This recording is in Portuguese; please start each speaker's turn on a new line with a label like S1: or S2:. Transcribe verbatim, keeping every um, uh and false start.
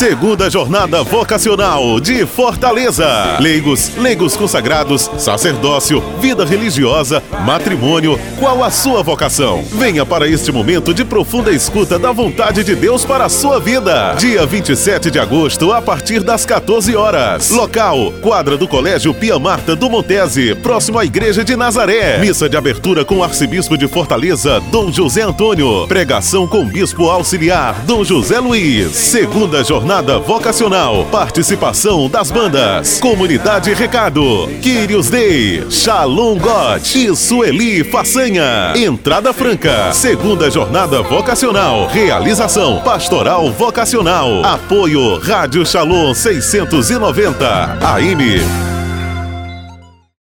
S1: Segunda Jornada Vocacional de Fortaleza. Leigos, leigos consagrados, sacerdócio, vida religiosa, matrimônio. Qual a sua vocação? Venha para este momento de profunda escuta da vontade de Deus para a sua vida. Dia vinte e sete de agosto, a partir das quatorze horas. Local: quadra do Colégio Pia Marta do Montese, próximo à Igreja de Nazaré. Missa de abertura com o Arcebispo de Fortaleza, Dom José Antônio. Pregação com Bispo Auxiliar, Dom José Luiz. Segunda Jornada Vocacional. Participação das bandas Comunidade Recado, Kyrios Day, Shalom God e Sueli Façanha. Entrada franca. Segunda Jornada Vocacional. Realização Pastoral Vocacional. Apoio Rádio Shalom seiscentos e noventa A M.